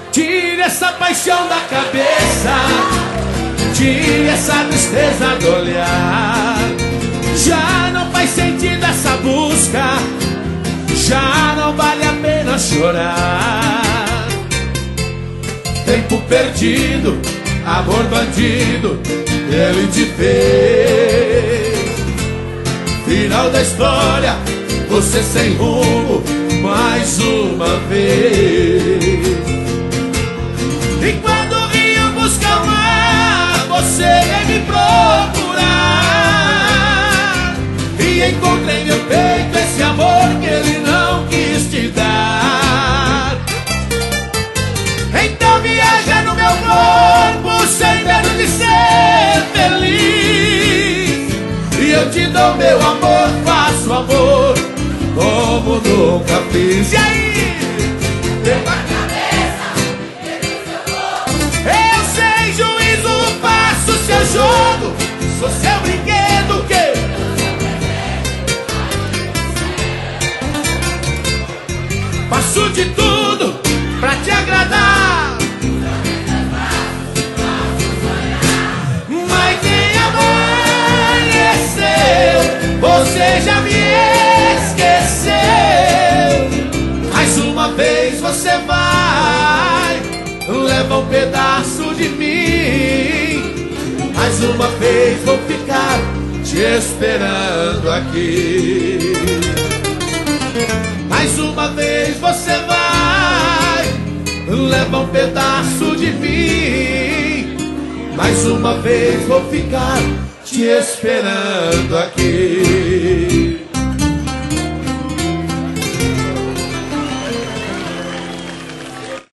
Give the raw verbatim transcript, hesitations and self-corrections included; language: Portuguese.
Tire essa paixão da cabeça, tire essa tristeza do olhar. Já não faz sentido essa busca, já não vale a pena chorar. Tempo perdido, amor bandido, ele te fez. Final da história, você sem rumo, mais uma vez. E quando vinha buscar o mar, você veio me procurar. E encontrei meu peito esse amor que ele não quis te dar. Então viaja no meu corpo sem medo de ser feliz. E eu te dou meu amor, faço amor como nunca fiz. E aí? Leva a cabeça, eu sem juízo faço seu jogo, sou seu brinquedo que faço de tudo pra te agradar. Mas quem amanheceu, você já me esqueceu. Mais uma vez você vai, leva um pedaço de mim. Mais uma vez vou ficar te esperando aqui. Mais uma vez você vai, leva um pedaço de mim. Mais uma vez vou ficar te esperando aqui.